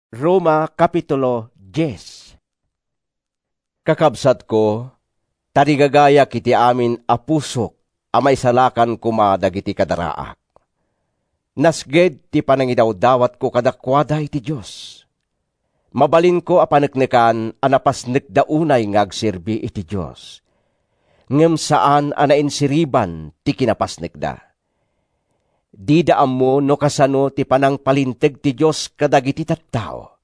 Roma Kapitulo 10. Kakabsat ko, tarigagaya kiti amin apusok, amay salakan kuma dagiti kadaraak. Nasged ti panangidawdawat ko kadakwada iti Diyos. Mabalin ko apaneknekan anapasnek daunay ngagserbi iti Diyos. Ngem saan anainsiriban ti kinapasnek da. Di daam mo no kasano ti panangpalinteg ti Diyos kadagiti tattao.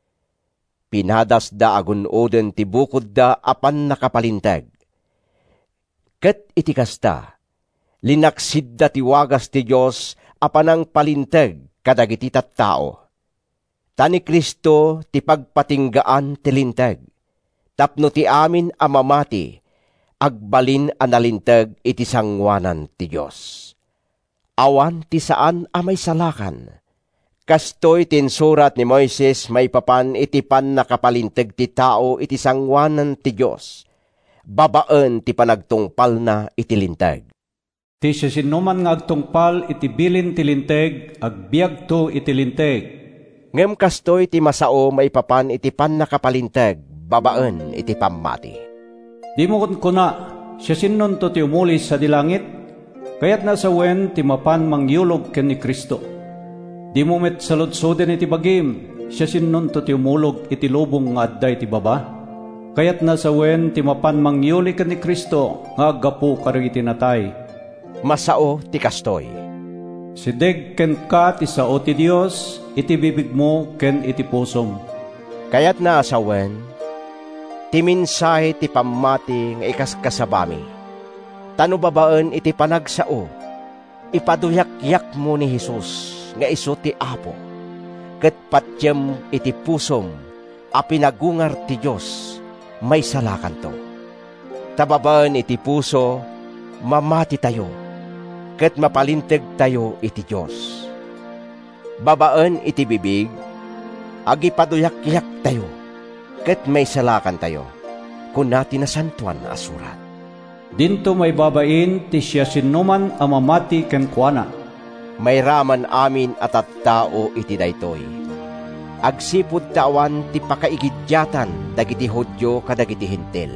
Pinadas da agun oden ti bukod da apan nakapalinteg. Ket iti kasta, linaksid da ti wagas ti Diyos apanang palinteg kadagiti tattao. Tani Kristo ti pagpatinggaan ti linteg. Tapno ti amin amamati, agbalin analinteg iti sangwanan ti Diyos. Awan ti saan amay salakan. Kastoy tinsurat ni Moises may papan iti pan nakapalinteg ti tao iti sangwanan ti Diyos. Babaan ti panagtungpal na iti linteg. Ti sinuman nga agtungpal iti bilin ti linteg, agbiag to iti linteg. Ngem kastoy ti masao may papan iti pan nakapalinteg, babaan iti pamati. Di mo kuna, siya sinon to ti umulis sa dilangit, kayat nasa wen ti mapan mangyulog ken ni Kristo. Di mo met saludsoden iti bagim, siya sinon to ti umulog iti lubong nga adday ti baba, kayat nasa wen ti mapan mangyuli ken ni Kristo nga aggapu karag iti natay. Masao ti kastoy. Sideg ken ka ti sao ti Dios, iti bibig mo ken iti pusom. Kayat na asawen, ti mensahe ti pamati nga ikaskasabami. Tano babaan iti panagsao, ipaduyak-yak mo ni Jesus nga iso ti Apo. Ket patyem iti pusom, a pinagungar ti Dios, may salakan to. Tababaan iti puso, mamati tayo, ket mapalinteg tayo iti Diyos. Babaan iti bibig, agipaduyak-yak tayo, ket may salakan tayo, kunati na santuan asurat. Dinto may babain ti siya sinuman amamati ken kuana. May raman amin at tao iti daytoy. Agsipud tawan ti pakaigidyatan dagiti Hudyo kadagiti Hentil.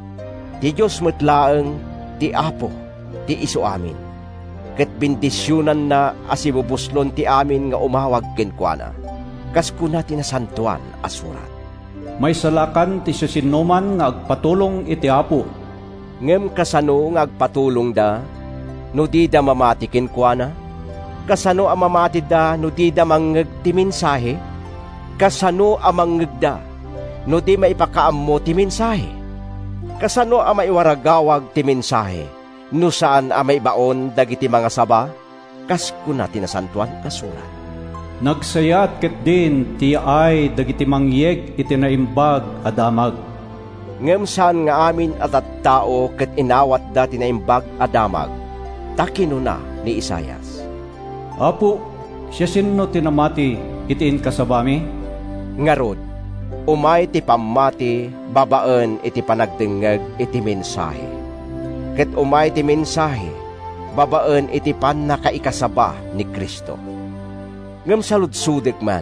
Ti Diyos metlaeng ti Apo, ti isu amin. Ket bendisyonan na asibubuslon ti amin nga umawag kenkwana. Kasko natin na santuan asurat. May salakan ti sinuman nga agpatulong iti Apo. Ngem kasano nga agpatulong da, no di da mamati kenkwana? Kasano amamati da, no di da mangeg ti mensahe? Kasano amangeg da, no di maipakaammo ti mensahe? Kasano amaiwaragawag ti mensahe? No saan amay baon dagiti mga saba, kasko natin na santuan kasurat. Nagsayat ket din ti ay dagiti mangyeg iti naimbag adamag. Ngem saan nga amin at tao ket inawat dati naimbag adamag, takino na ni Isayas. Apo, siya sinno tinamati itiin kasabami? Ngarod, umay ti pamati, babaan iti panagdengeg iti mensahe. Ket umay ti mensahe, babaan iti pan nakaikasaba ni Kristo. Ngem saludsudek man,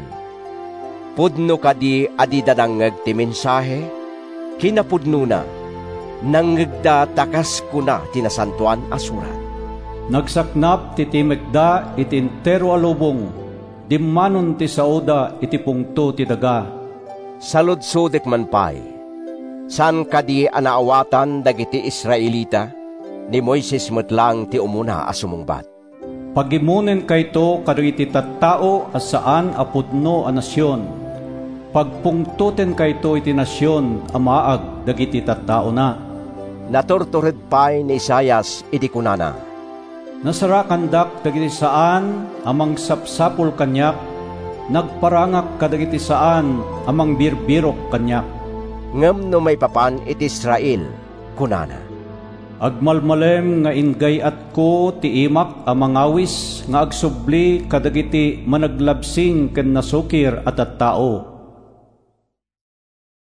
pudno kadi adi dadangeg ti mensahe, kinapudno na, nanggegda takas kuna tinasantuan asurat. Nagsaknap ti timekda iti entero alubong, dimmanon ti sauda iti pungto ti daga. Saludsudek man pay, saan kadi anaawatan dagiti Israelita, ni Moises metlang ti umuna asumungbat. Pagimunen kayto kadagiti tattao as saan apudno a nasyon. Pagpungtuten kayto iti nasyon amaag dagiti tattao na. Naturtured pay ni Isayas iti kunana. Nasarakandak dagiti saan amang sapsapul kanyak, nagparangak kadagiti saan amang birbirok kanyak. Ngem no may papan iti Israel, kunana. Agmalmalem nga ingayat ko ti imak amang awis nga agsubli kadagiti managlabsing ken nasukir at tao.